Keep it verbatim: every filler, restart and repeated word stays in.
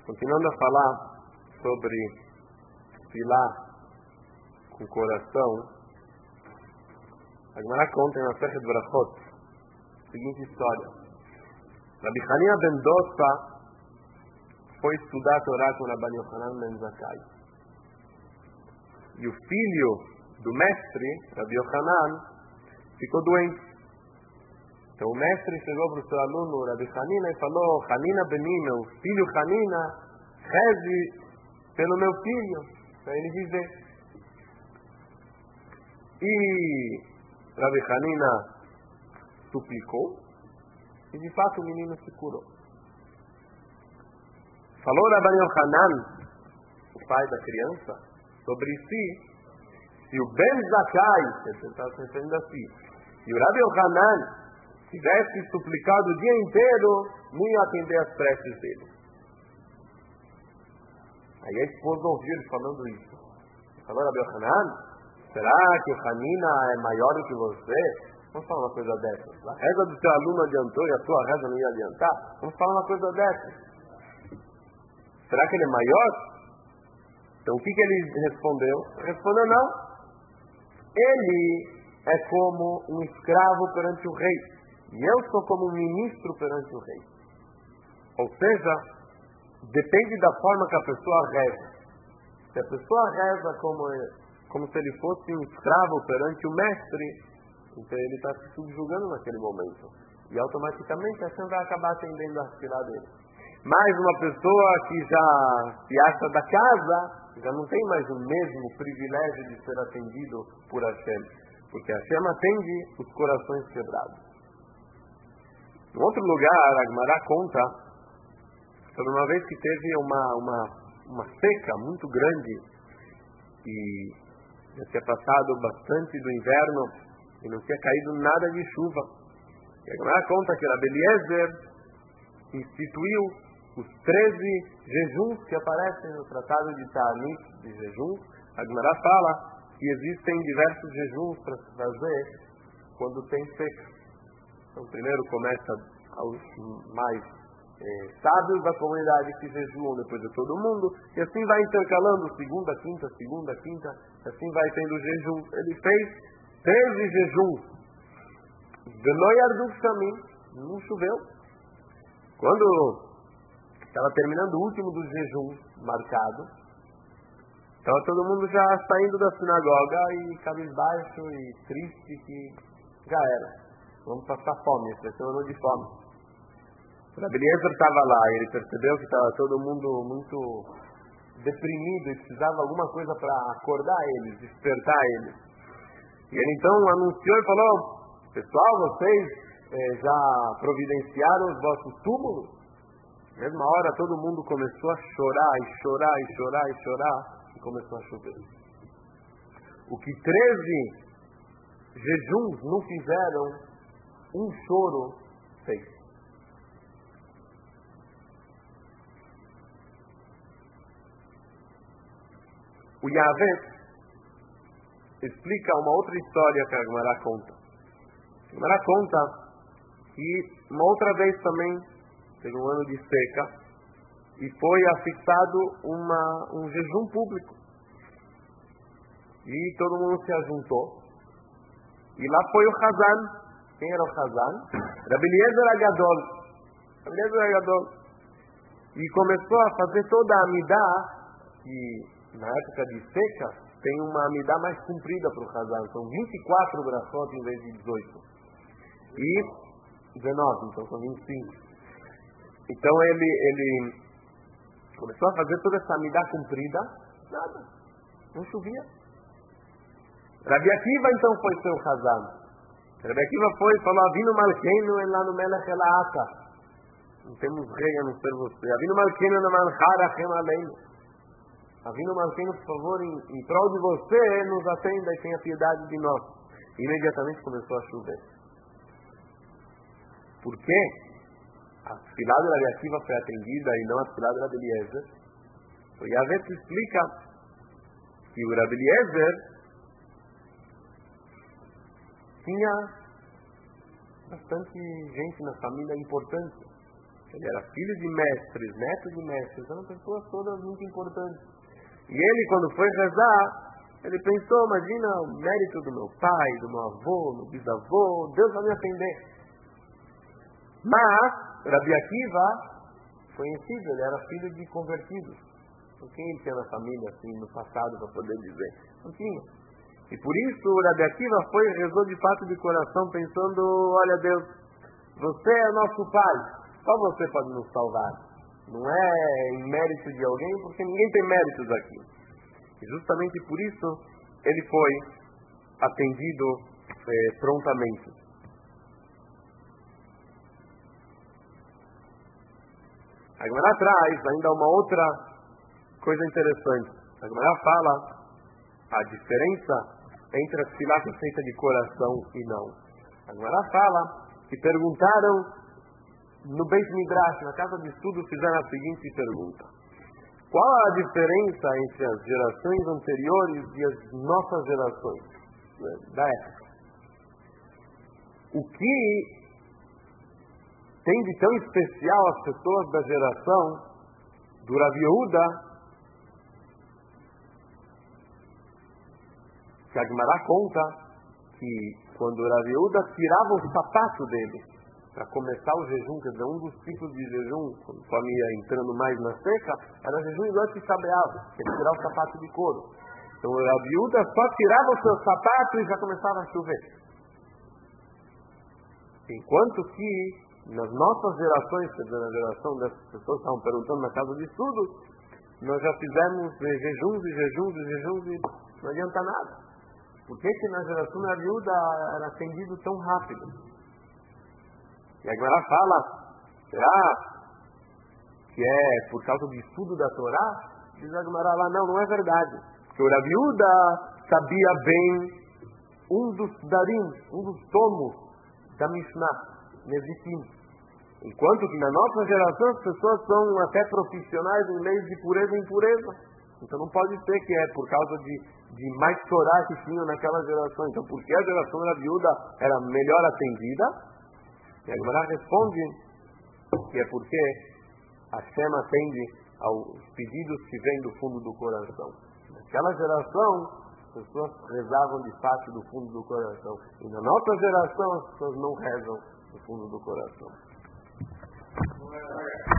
Continuando a falar sobre filar com o coração, a Gemara conta em Masechet Brachot a seguinte história. Rabbi Hanina ben Dosa foi estudar a Torá com Rabbi Yochanan ben Zakkai. E o filho do mestre, Rabbi Yochanan, ficou doente. Então o mestre chegou para o seu aluno, Rabbi Hanina, e falou: Hanina Beni, meu filho Hanina, reze pelo meu filho, para ele viver. E Rabbi Hanina suplicou, e de fato o menino se curou. Falou Rabbi Yochanan, o pai da criança, sobre si, se o Ben Zakkai, ele estava se referindo a si, se o Rabbi Yochanan tivesse suplicado o dia inteiro, não ia atender as preces dele. Aí a esposa ouviu ele falando isso. Ele falou: Rabbi Yochanan, será que o Hanina é maior do que você? Vamos falar uma coisa dessa. A reza do seu aluno adiantou e a sua reza não ia adiantar? Vamos falar uma coisa dessa. Será que ele é maior? Então o que, que ele respondeu? Ele respondeu: não. Ele é como um escravo perante o rei. E eu sou como um ministro perante o rei. Ou seja, depende da forma que a pessoa reza. Se a pessoa reza como, como se ele fosse um escravo perante o mestre, então ele está se subjugando naquele momento. E automaticamente a Hashem vai acabar atendendo a filha dele. Mas uma pessoa que já se acha da casa, já não tem mais o mesmo privilégio de ser atendido por Hashem. Porque Hashem atende os corações quebrados. Em outro lugar, a Gemara conta sobre uma vez que teve uma, uma, uma seca muito grande e já tinha passado bastante do inverno e não tinha caído nada de chuva. E a Gemara conta que Rabbi Eliezer instituiu os treze jejuns que aparecem no Tratado de Ta'anit de jejuns. A Gemara fala que existem diversos jejuns para se fazer quando tem seca. Então, primeiro começa aos mais eh, sábios da comunidade que jejuam, depois de todo mundo, e assim vai intercalando segunda, quinta, segunda, quinta, assim vai tendo jejum. Ele fez treze jejuns. Veloyardu Shamim, não choveu. Quando estava terminando o último dos jejuns marcado, estava todo mundo já saindo da sinagoga e cabisbaixo e triste que já era. Vamos passar fome, esse vai ser um ano de fome. O Rabbi Eliezer estava lá e ele percebeu que estava todo mundo muito deprimido e precisava alguma coisa para acordar eles, despertar eles. E ele então anunciou e falou: pessoal, vocês eh, já providenciaram os vossos túmulos? Na mesma hora todo mundo começou a chorar e chorar e chorar e chorar e começou a chover. O que treze jejuns não fizeram, um choro fez. O Yavet explica uma outra história que a Gemara conta. A Gemara conta que uma outra vez também teve um ano de seca e foi afixado uma, um jejum público. E todo mundo se ajuntou. E lá foi o Hazan. Quem era o Hazan? Rabbi Eliezer Agadol. Rabbi Eliezer Agadol. E começou a fazer toda a Amidá, que na época de seca tem uma Amidá mais comprida para o Hazan. São vinte e quatro brachot em vez de dezoito. E dezenove, então são vinte e cinco. Então ele, ele começou a fazer toda essa Amidá comprida, nada, não chovia. Rabbi Akiva então foi seu Hazan. Rabbi Akiva foi e falou: Avinu Malkeinu lá no Melech Elaata. Não temos rei a não ser você. Avinu Malkeinu na Malchar Achem Aleinu. Avinu Malkeinu, por favor, em, em prol de você, nos atenda e tenha piedade de nós. E imediatamente começou a chover. Por quê? A tefilá de Rabbi Akiva foi atendida e não a tefilá de Rabbi Eliezer. O Yavet explica que o Rabbi Eliezer tinha bastante gente na família importante. Ele era filho de mestres, neto de mestres, eram pessoas todas muito importantes. E ele, quando foi rezar, ele pensou, imagina o mérito do meu pai, do meu avô, do bisavô, Deus vai me atender. Mas, Rabi Akiva, conhecido, ele era filho de convertidos. Não quem ele tinha na família, assim, no passado, para poder dizer. Não tinha. E por isso, Rabi Akiva foi e rezou de fato de coração, pensando, olha Deus, você é nosso pai, só você pode nos salvar. Não é em mérito de alguém, porque ninguém tem méritos aqui. E justamente por isso, ele foi atendido eh, prontamente. A Gemara traz ainda uma outra coisa interessante. A Gemara fala a diferença entre a tefilá que é feita de coração e não. A Gemara fala que perguntaram no Beit Midrash, na casa de estudo, fizeram a seguinte pergunta: qual a diferença entre as gerações anteriores e as nossas gerações, né, da época? O que tem de tão especial as pessoas da geração do Rabi Yehuda, que a Gemara conta que quando o Rabi Yehuda tirava o sapato dele para começar o jejum, quer dizer, um dos tipos de jejum, conforme ia entrando mais na seca, era jejum igual que sabeava, que é tirar o sapato de couro. Então o Rabi Yehuda só tirava o seu sapato e já começava a chover. Enquanto que nas nossas gerações, quer dizer, na geração dessas pessoas que estavam perguntando na casa de estudos, nós já fizemos jejuns e jejuns e jejuns e não adianta nada. Por que que na geração da viúva era atendido tão rápido? E a Gemara fala, será que é por causa do estudo da Torá? Diz a Gemara lá, não, não é verdade. Porque o Rabi Yehuda sabia bem um dos darim, um dos tomos da Mishnah, Nezitim. Enquanto que na nossa geração as pessoas são até profissionais em leis de pureza e impureza. Então não pode ser que é por causa de, de mais Torá que tinham naquela geração. Então por que a geração da viúva era melhor atendida? E a Gemara responde que é porque Hashem atende aos pedidos que vêm do fundo do coração. Naquela geração, as pessoas rezavam de fato do fundo do coração. E na nossa geração, as pessoas não rezam do fundo do coração.